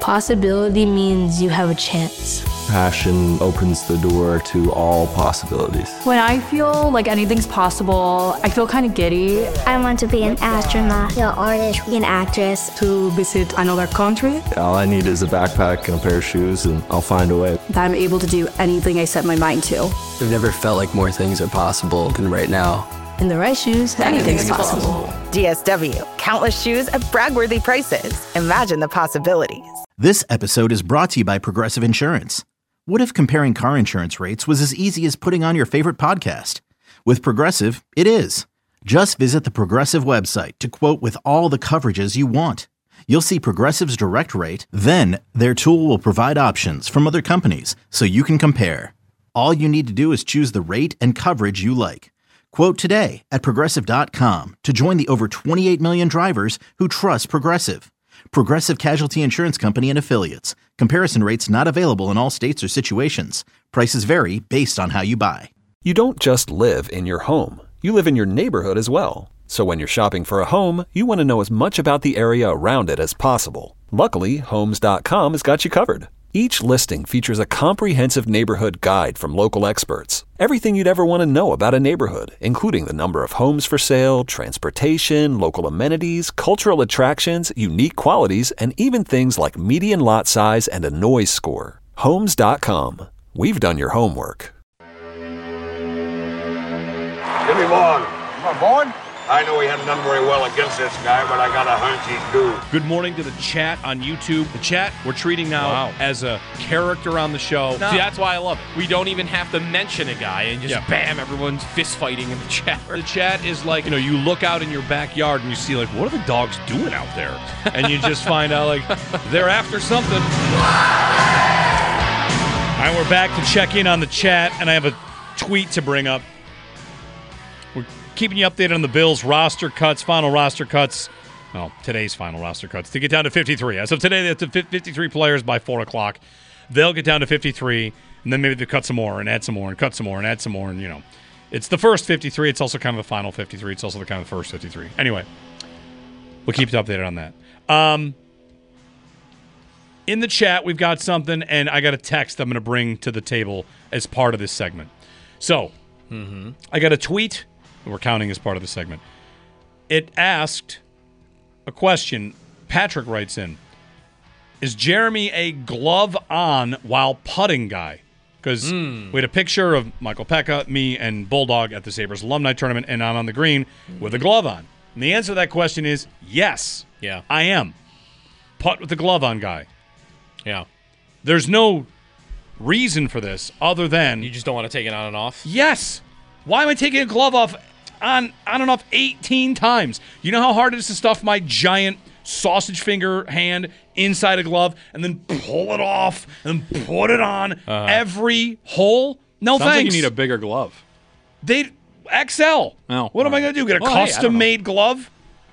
Possibility means you have a chance. Passion opens the door to all possibilities. When I feel like anything's possible, I feel kind of giddy. I want to be an astronaut, an artist, an actress. To visit another country. All I need is a backpack and a pair of shoes, and I'll find a way. That I'm able to do anything I set my mind to. I've never felt like more things are possible than right now. In the right shoes, anything's possible. DSW, countless shoes at brag-worthy prices. Imagine the possibilities. This episode is brought to you by Progressive Insurance. What if comparing car insurance rates was as easy as putting on your favorite podcast? With Progressive, it is. Just visit the Progressive website to quote with all the coverages you want. You'll see Progressive's direct rate, then their tool will provide options from other companies so you can compare. All you need to do is choose the rate and coverage you like. Quote today at Progressive.com to join the over 28 million drivers who trust Progressive. Progressive Casualty Insurance Company and Affiliates. Comparison rates not available in all states or situations. Prices vary based on how you buy. You don't just live in your home. You live in your neighborhood as well. So when you're shopping for a home, you want to know as much about the area around it as possible. Luckily, Homes.com has got you covered. Each listing features a comprehensive neighborhood guide from local experts. Everything you'd ever want to know about a neighborhood, including the number of homes for sale, transportation, local amenities, cultural attractions, unique qualities, and even things like median lot size and a noise score. Homes.com. We've done your homework. Jimmy Vaughn. Vaughn? I know he hadn't done very well against this guy, but I got a hunch he's due. Good morning to the chat on YouTube. The chat we're treating now as a character on the show. No. See, that's why I love it. We don't even have to mention a guy and just bam, everyone's fist fighting in the chat. The chat is like, you look out in your backyard and you see, like, what are the dogs doing out there? And you just find out, like, they're after something. All right, we're back to check in on the chat, and I have a tweet to bring up. We're keeping you updated on the Bills roster cuts, final roster cuts. Well, today's final roster cuts to get down to 53. As of today, that's 53 players by 4 o'clock. They'll get down to 53, and then maybe they'll cut some more and add some more and cut some more and add some more. And, it's the first 53. It's also kind of the final 53. It's also the kind of the first 53. Anyway, we'll keep you updated on that. In the chat, we've got something, and I got a text I'm going to bring to the table as part of this segment. So, I got a tweet. We're counting as part of the segment. It asked a question. Patrick writes in, is Jeremy a glove on while putting guy? Because we had a picture of Michael Pekka, me, and Bulldog at the Sabres alumni tournament, and I'm on the green with a glove on. And the answer to that question is yes. Yeah. I am. Putt with the glove on guy. Yeah. There's no reason for this other than... You just don't want to take it on and off? Yes. Why am I taking a glove off on and off 18 times? You know how hard it is to stuff my giant sausage finger hand inside a glove and then pull it off and put it on every hole? No, Sounds thanks. like you need a bigger glove. XL. No. What am I going to do? Get a custom-made glove?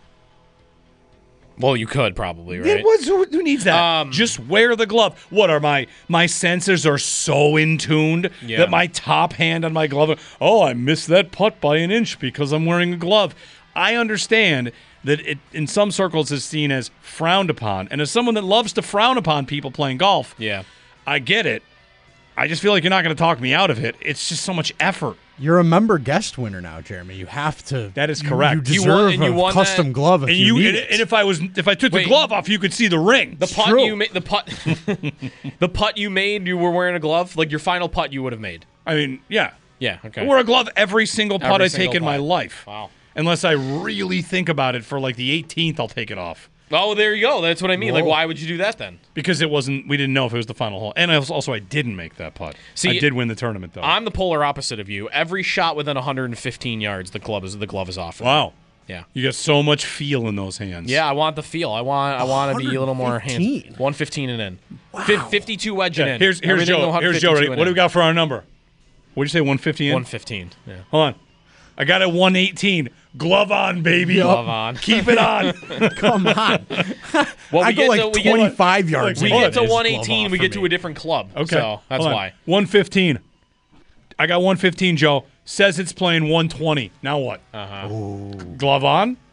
Well, you could probably, right? Who needs that? Just wear the glove. What are my sensors are so in tuned that my top hand on my glove, I missed that putt by an inch because I'm wearing a glove. I understand that it in some circles is seen as frowned upon. And as someone that loves to frown upon people playing golf, I get it. I just feel like you're not going to talk me out of it. It's just so much effort. You're a member guest winner now, Jeremy. You have to. That is correct. You deserve a custom glove if you need it. And if I took the glove off, you could see the ring. The putt you made. The putt you made. You were wearing a glove. Like your final putt, you would have made. I mean, yeah. Yeah. Okay. I wear a glove every single putt I take in my life. Wow. Unless I really think about it for like the 18th, I'll take it off. Oh, there you go. That's what I mean. Whoa. Like, why would you do that then? Because it wasn't. We didn't know if it was the final hole, and I didn't make that putt. See, I did win the tournament though. I'm the polar opposite of you. Every shot within 115 yards, the glove is off. Wow. Yeah. You got so much feel in those hands. Yeah, I want the feel. I want to be a little more hands. 115 and in. Wow. 52 wedge and in. Here's Joe. Here's Joe. Ready? What do we got for our number? What did you say? 150 in. 115. Yeah. Hold on. I got a 118. Glove on, baby. Glove on. Keep it on. Come on. Well, I go like 25 yards. We get to 118, we get to a different club. Okay. So that's why. 115. I got 115, Joe. Says it's playing 120. Now what? Uh-huh. Glove on?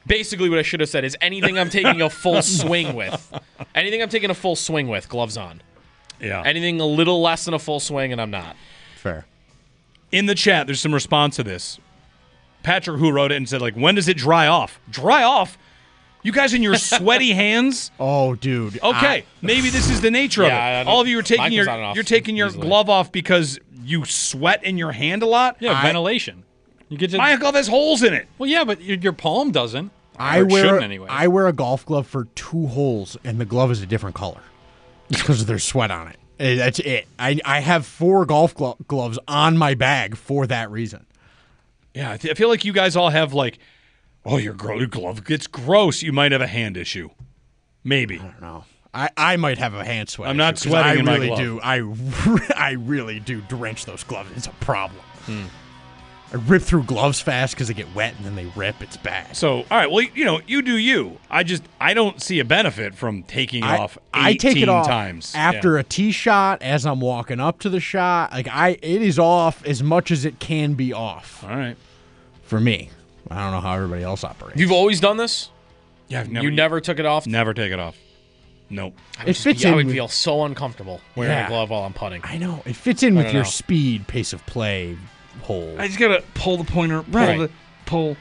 Basically, what I should have said is anything I'm taking a full swing with. Anything I'm taking a full swing with, gloves on. Yeah. Anything a little less than a full swing, and I'm not. Fair. In the chat, there's some response to this. Patrick, who wrote it and said, like, when does it dry off? Dry off? You guys in your sweaty hands? Oh, dude. Okay, maybe this is the nature of it. All of you are taking your glove off because you sweat in your hand a lot? Yeah, ventilation. You get my glove has holes in it. Well, yeah, but your palm doesn't. I wear a golf glove for 2 holes, and the glove is a different color because there's sweat on it. That's it. I have 4 golf gloves on my bag for that reason. Yeah, I feel like you guys all have like, oh, your glove gets gross. You might have a hand issue. Maybe. I don't know. I might have a hand sweat. I'm not sweating in my glove. I really do drench those gloves. It's a problem. I rip through gloves fast because they get wet and then they rip. It's bad. So, all right, well, you do you. I don't see a benefit from taking it off 18 I take it off times. After a tee shot, as I'm walking up to the shot. It is off as much as it can be off. All right. For me. I don't know how everybody else operates. You've always done this? Yeah. You never took it off? Never take it off. Nope. I would feel so uncomfortable wearing a glove while I'm putting. I know. It fits in with your speed, pace of play, hole. I just got to pull the pointer, pull.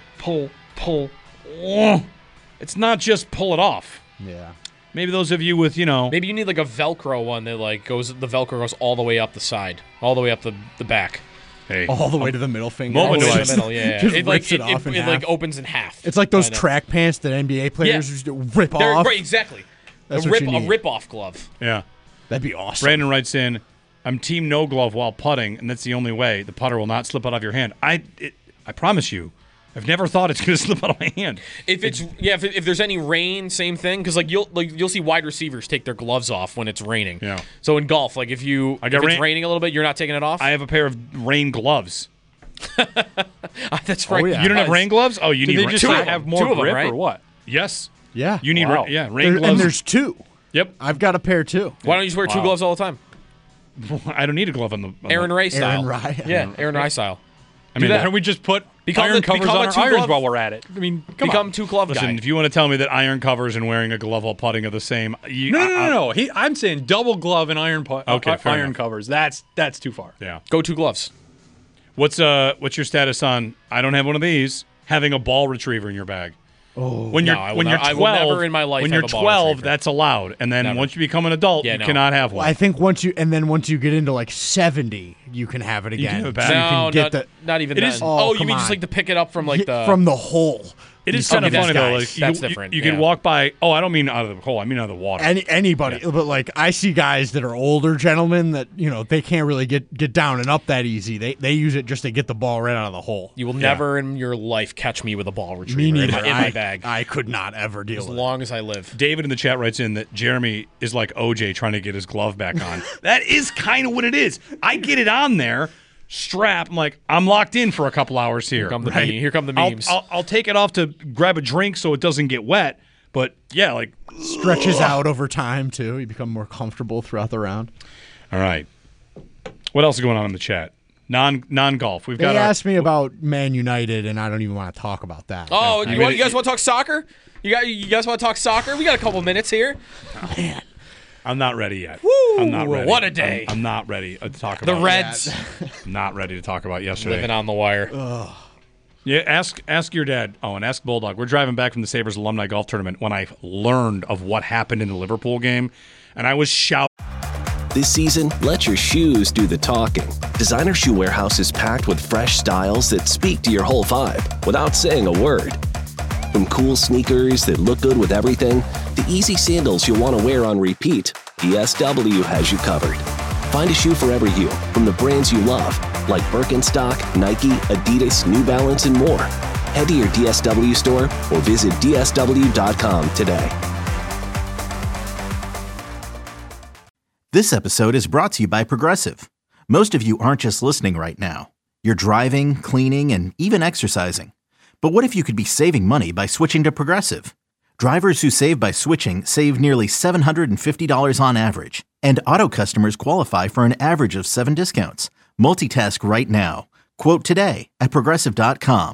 Oh. It's not just pull it off. Yeah. Maybe those of you with, Maybe you need like a Velcro one that the Velcro goes all the way up the side, all the way up the back. Hey. All the way to the middle finger. All the way to the middle, yeah. Just it rips it off in half. opens in half. It's like those track pants that NBA players used to rip off. Right, exactly. That's a what you need. rip-off glove. Yeah. That'd be awesome. Brandon writes in, I'm team no glove while putting, and that's the only way. The putter will not slip out of your hand. I promise you, I've never thought it's going to slip out of my hand. If there's any rain, same thing. Because you'll see wide receivers take their gloves off when it's raining. Yeah. So in golf, if it's raining a little bit, you're not taking it off. I have a pair of rain gloves. That's right. Oh, yeah. You don't have rain gloves? Oh, you need they just have more grip right? or what? Yes. Yeah. You need rain gloves. And there's 2. Yep. I've got a pair too. Why don't you just wear 2 gloves all the time? I don't need a glove on the Aaron Ray style. Aaron Ray. Yeah, Aaron Ray style. I mean, why don't we just put iron covers on our irons while we're at it? I mean, become 2 glove guy. Listen, if you want to tell me that iron covers and wearing a glove while putting are the same, no. I'm saying double glove and iron iron covers. That's too far. Yeah. Go 2 gloves. What's your status on? I don't have one of these. Having a ball retriever in your bag. Oh, when you're 12, I will never in my life when have you're a ball 12, retriever. that's allowed, and then once you become an adult, you cannot have one. I think once you get into like 70, you can have it again. You can have not even then. You mean just like to pick it up from from the hole? It is kind of funny though. Like, that's different. You can walk by. Oh, I don't mean out of the hole. I mean out of the water. Anybody, but like I see guys that are older gentlemen that they can't really get down and up that easy. They use it just to get the ball right out of the hole. You will never in your life catch me with a ball retriever me neither. in my bag. I could not ever deal with it. As long as I live. David in the chat writes in that Jeremy is like OJ trying to get his glove back on. That is kind of what it is. I get it on there. Strap. I'm like, I'm locked in for a couple hours here. Here come the memes. I'll take it off to grab a drink so it doesn't get wet. But yeah, like stretches out over time too. You become more comfortable throughout the round. All right. What else is going on in the chat? Non-golf. They asked me about Man United, and I don't even want to talk about that. Oh, you guys want to talk soccer? You guys want to talk soccer? We got a couple minutes here. Oh, man. I'm not ready yet. Woo! I'm not ready. What a day. I'm not ready to talk about the Reds. I'm not ready to talk about yesterday. Living on the wire. Ugh. Yeah, ask your dad. Oh, and ask Bulldog. We're driving back from the Sabres alumni golf tournament when I learned of what happened in the Liverpool game, and I was shouting. This season, let your shoes do the talking. Designer Shoe Warehouse is packed with fresh styles that speak to your whole vibe without saying a word. From cool sneakers that look good with everything, to easy sandals you'll want to wear on repeat, DSW has you covered. Find a shoe for every you, from the brands you love, like Birkenstock, Nike, Adidas, New Balance, and more. Head to your DSW store or visit DSW.com today. This episode is brought to you by Progressive. Most of you aren't just listening right now. You're driving, cleaning, and even exercising. But what if you could be saving money by switching to Progressive? Drivers who save by switching save nearly $750 on average. And auto customers qualify for an average of 7 discounts. Multitask right now. Quote today at Progressive.com.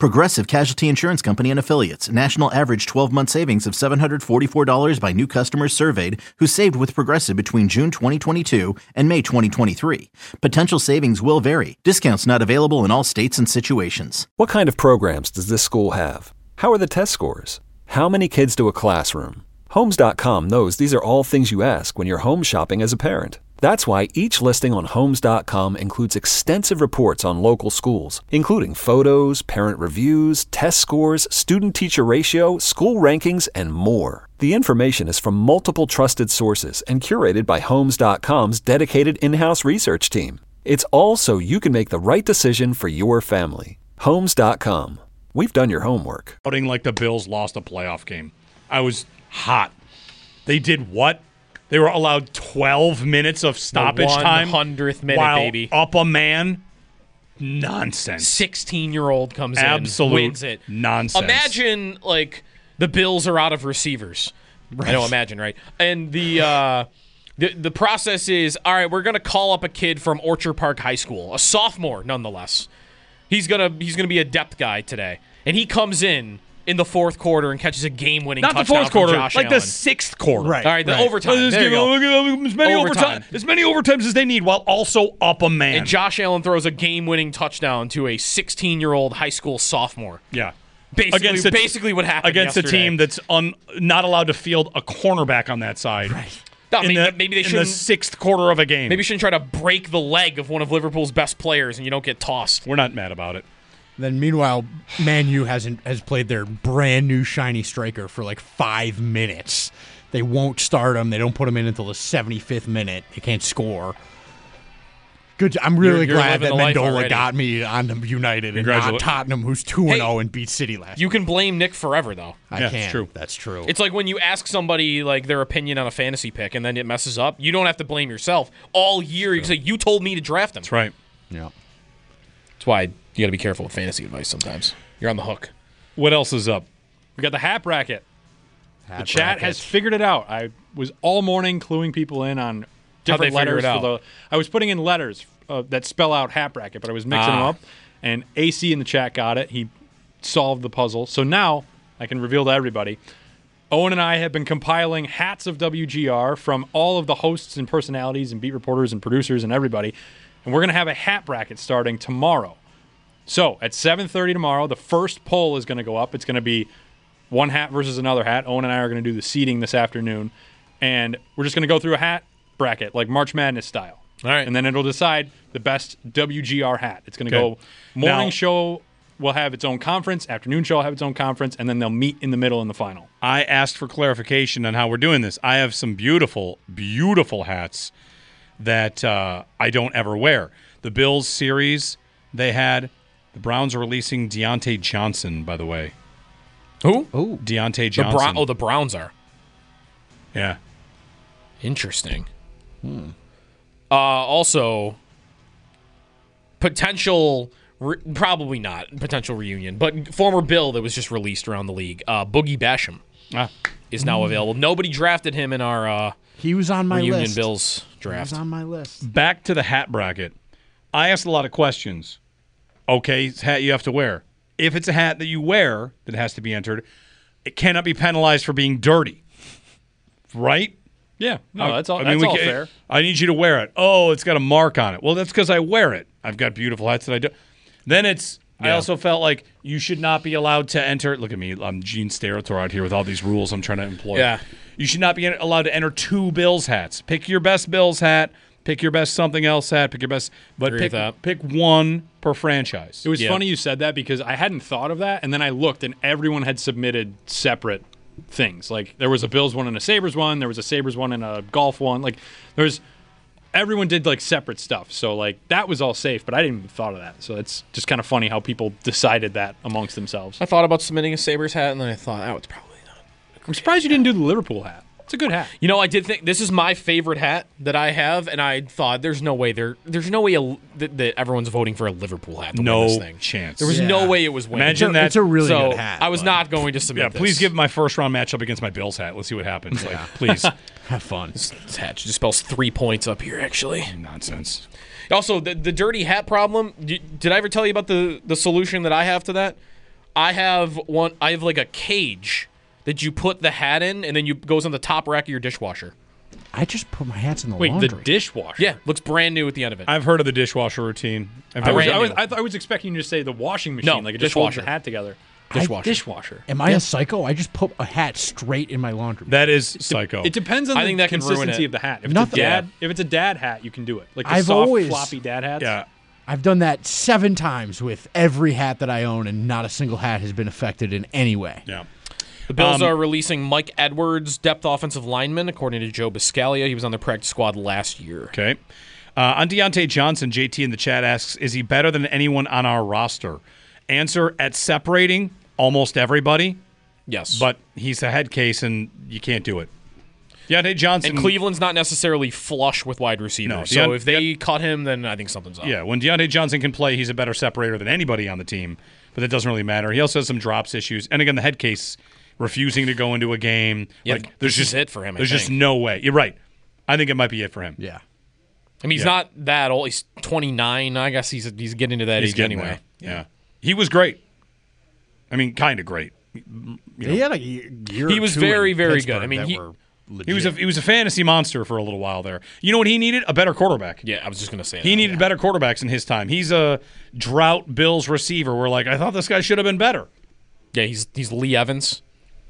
Progressive Casualty Insurance Company and Affiliates. National average 12-month savings of $744 by new customers surveyed who saved with Progressive between June 2022 and May 2023. Potential savings will vary. Discounts not available in all states and situations. What kind of programs does this school have? How are the test scores? How many kids do a classroom? Homes.com knows these are all things you ask when you're home shopping as a parent. That's why each listing on Homes.com includes extensive reports on local schools, including photos, parent reviews, test scores, student-teacher ratio, school rankings, and more. The information is from multiple trusted sources and curated by Homes.com's dedicated in-house research team. It's all so you can make the right decision for your family. Homes.com. We've done your homework. Like the Bills lost a playoff game. I was hot. They did what? They were allowed 12 minutes of stoppage time. 100th minute, while baby. Up a man. Nonsense. 16-year-old comes Absolute in, wins it. Nonsense. Imagine, the Bills are out of receivers. Right. I know, imagine, right? And the process is, all right, we're going to call up a kid from Orchard Park High School, a sophomore nonetheless. He's gonna be a depth guy today. And he comes in the fourth quarter and catches a game-winning touchdown. Not the fourth quarter, Josh like Allen. the sixth quarter. Right. All right, the overtime. There you go. As many overtimes as they need while also up a man. And Josh Allen throws a game-winning touchdown to a 16-year-old high school sophomore. Yeah. Basically what happened against yesterday. a team that's not allowed to field a cornerback on that side. Right. No, maybe they shouldn't. In the sixth quarter of a game. Maybe you shouldn't try to break the leg of one of Liverpool's best players and you don't get tossed. We're not mad about it. Then meanwhile, Man U has played their brand new shiny striker for 5 minutes. They won't start him. They don't put him in until the 75th minute. They can't score. Good. I'm really glad that Mendola got me on United and not Tottenham, who's 2-0 and beat City last year. You can blame Nick forever, though. I can't. That's true. That's true. It's like when you ask somebody their opinion on a fantasy pick and then it messes up. You don't have to blame yourself. All year, you say, you told me to draft him. That's right. Yeah. That's why you got to be careful with fantasy advice sometimes. You're on the hook. What else is up? We got the hat bracket. The chat has figured it out. I was all morning cluing people in on different letters. I was putting in letters that spell out hat bracket, but I was mixing them up. And AC in the chat got it. He solved the puzzle. So now I can reveal to everybody. Owen and I have been compiling hats of WGR from all of the hosts and personalities and beat reporters and producers and everybody. And we're going to have a hat bracket starting tomorrow. So at 7:30 tomorrow, the first poll is going to go up. It's going to be one hat versus another hat. Owen and I are going to do the seeding this afternoon. And we're just going to go through a hat bracket, like March Madness style. All right. And then it'll decide the best WGR hat. It's going to go morning show will have its own conference, afternoon show will have its own conference, and then they'll meet in the middle in the final. I asked for clarification on how we're doing this. I have some beautiful, beautiful hats that I don't ever wear. The Bills series they had, the Browns are releasing Deontay Johnson, by the way. Who? Oh, Deontay Johnson. The Browns are. Yeah. Interesting. Also, potential, probably not potential reunion, but former Bill that was just released around the league, Boogie Basham, is now available. Nobody drafted him in our he was on my reunion list. Bills draft. He was on my list. Back to the hat bracket. I asked a lot of questions. Okay, it's a hat you have to wear. If it's a hat that you wear that has to be entered, it cannot be penalized for being dirty. Right? Yeah. No, that's all fair. I need you to wear it. Oh, it's got a mark on it. Well, that's because I wear it. I've got beautiful hats that I do. Then I also felt like you should not be allowed to enter. Look at me. I'm Gene Steratore out here with all these rules I'm trying to employ. Yeah. You should not be allowed to enter two Bills hats. Pick your best Bills hat. Pick your best something else hat. Pick your best. But pick one per franchise. It was funny you said that because I hadn't thought of that. And then I looked and everyone had submitted separate things. Like there was a Bills one and a Sabres one. There was a Sabres one and a golf one. Like everyone did like separate stuff. So like that was all safe, but I didn't even thought of that. So it's just kind of funny how people decided that amongst themselves. I thought about submitting a Sabres hat, and then I thought, it's probably not. I'm surprised you didn't do the Liverpool hat. It's a good hat. You know, I did think this is my favorite hat that I have, and I thought there's no way that everyone's voting for a Liverpool hat to win this thing. Chance. There was no way it was winning. Imagine that. It's a really good hat. I was not going to submit this. Please give my first round matchup against my Bills hat. Let's see what happens. Please. Have fun. This hat just spells 3 points up here, actually. Nonsense. Also, the dirty hat problem, did I ever tell you about the solution that I have to that? I have like a cage that you put the hat in, and then goes on the top rack of your dishwasher. I just put my hats in the laundry. Wait, the dishwasher? Yeah, looks brand new at the end of it. I've heard of the dishwasher routine. I was expecting you to say the washing machine, like it just holds the hat together. Dishwasher. Am I a psycho? I just put a hat straight in my laundry. That is psycho. It depends on the consistency of the hat. If it's a dad hat, you can do it. Like the soft, floppy dad hats. Yeah. I've done that 7 times with every hat that I own, and not a single hat has been affected in any way. Yeah. The Bills are releasing Mike Edwards, depth offensive lineman, according to Joe Biscaglia. He was on the practice squad last year. Okay. On Deontay Johnson, JT in the chat asks, is he better than anyone on our roster? Answer, at separating almost everybody. Yes. But he's a head case, and you can't do it. Deontay Johnson. And Cleveland's not necessarily flush with wide receivers. No, so if they cut him, then I think something's up. Yeah, when Deontay Johnson can play, he's a better separator than anybody on the team. But that doesn't really matter. He also has some drops issues. And again, the head case, refusing to go into a game. Yeah, there's just it for him. There's just no way. You're right. I think it might be it for him. Yeah. I mean, he's not that old. He's 29. I guess he's getting to that age anyway. Yeah. He was great. I mean, kind of great. He had a year. He was very, very good. I mean, he was a fantasy monster for a little while there. You know what he needed? A better quarterback. Yeah, I was just going to say he needed better quarterbacks in his time. He's a drought Bills receiver. We're like, I thought this guy should have been better. Yeah, he's Lee Evans.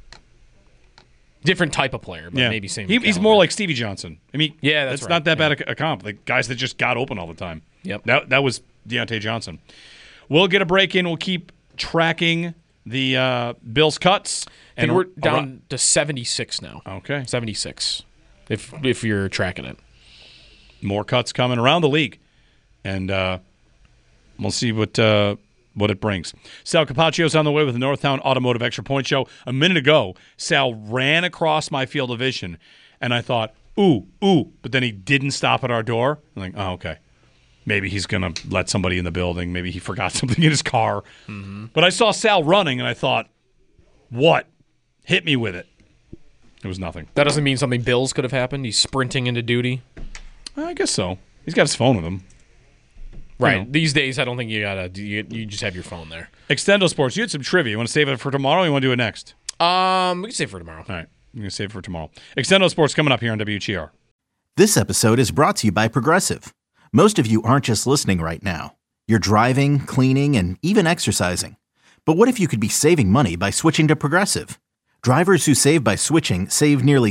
Different type of player, but maybe same. He's more like Stevie Johnson. I mean, that's right. Not that bad a comp. Like guys that just got open all the time. Yep. That was Deontay Johnson. We'll get a break in. We'll keep tracking the Bills cuts. And we're down to 76 now. Okay. 76, if you're tracking it. More cuts coming around the league. And we'll see what it brings. Sal Capaccio's on the way with the Northtown Automotive Extra Point Show. A minute ago, Sal ran across my field of vision, and I thought, ooh, but then he didn't stop at our door. I'm like, oh, okay. Maybe he's going to let somebody in the building. Maybe he forgot something in his car. Mm-hmm. But I saw Sal running, and I thought, what? Hit me with it. It was nothing. That doesn't mean something Bills could have happened. He's sprinting into duty. I guess so. He's got his phone with him. Right. You know. These days, I don't think you just have your phone there. Extendo Sports, you had some trivia. You want to save it for tomorrow or you want to do it next? We can save it for tomorrow. All right. I'm going to save it for tomorrow. Extendo Sports coming up here on WGR. This episode is brought to you by Progressive. Most of you aren't just listening right now. You're driving, cleaning, and even exercising. But what if you could be saving money by switching to Progressive? Drivers who save by switching save nearly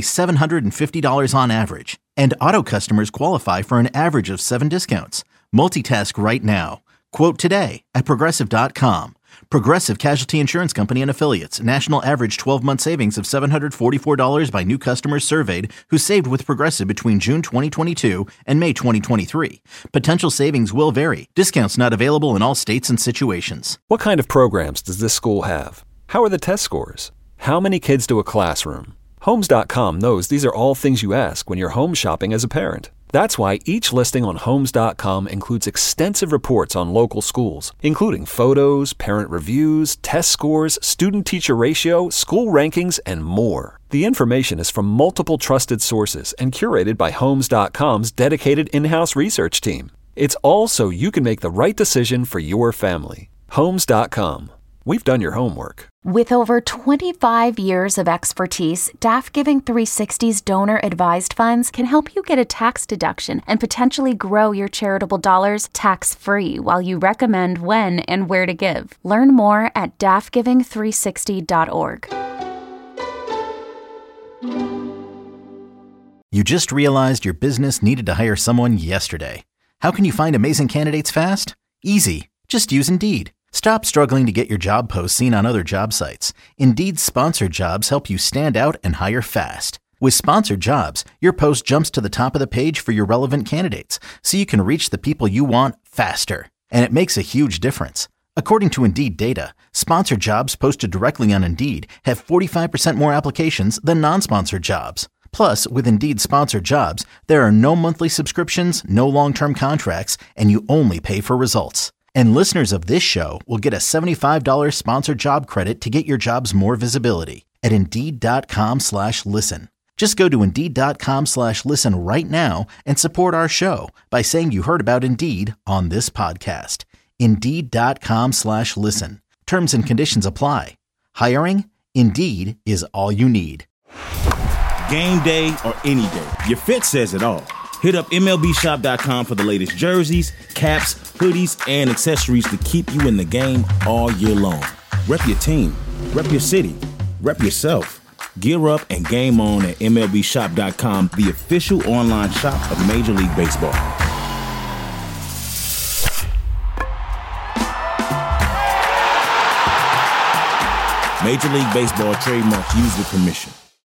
$750 on average. And auto customers qualify for an average of 7 discounts. Multitask right now. Quote today at Progressive.com. Progressive Casualty Insurance Company and Affiliates. National average 12-month savings of $744 by new customers surveyed who saved with Progressive between June 2022 and May 2023. Potential savings will vary. Discounts not available in all states and situations. What kind of programs does this school have? How are the test scores? How many kids to a classroom? Homes.com knows these are all things you ask when you're home shopping as a parent. That's why each listing on Homes.com includes extensive reports on local schools, including photos, parent reviews, test scores, student-teacher ratio, school rankings, and more. The information is from multiple trusted sources and curated by Homes.com's dedicated in-house research team. It's all so you can make the right decision for your family. Homes.com. We've done your homework. With over 25 years of expertise, DAF Giving 360's donor-advised funds can help you get a tax deduction and potentially grow your charitable dollars tax-free while you recommend when and where to give. Learn more at dafgiving360.org. You just realized your business needed to hire someone yesterday. How can you find amazing candidates fast? Easy. Just use Indeed. Stop struggling to get your job posts seen on other job sites. Indeed's sponsored jobs help you stand out and hire fast. With sponsored jobs, your post jumps to the top of the page for your relevant candidates, so you can reach the people you want faster. And it makes a huge difference. According to Indeed data, sponsored jobs posted directly on Indeed have 45% more applications than non-sponsored jobs. Plus, with Indeed sponsored jobs, there are no monthly subscriptions, no long-term contracts, and you only pay for results. And listeners of this show will get a $75 sponsored job credit to get your jobs more visibility at Indeed.com/listen. Just go to Indeed.com/listen right now and support our show by saying you heard about Indeed on this podcast. Indeed.com/listen. Terms and conditions apply. Hiring? Indeed is all you need. Game day or any day, your fit says it all. Hit up MLBshop.com for the latest jerseys, caps, hoodies, and accessories to keep you in the game all year long. Rep your team, rep your city, rep yourself. Gear up and game on at MLBshop.com, the official online shop of Major League Baseball. Major League Baseball trademarks used with permission.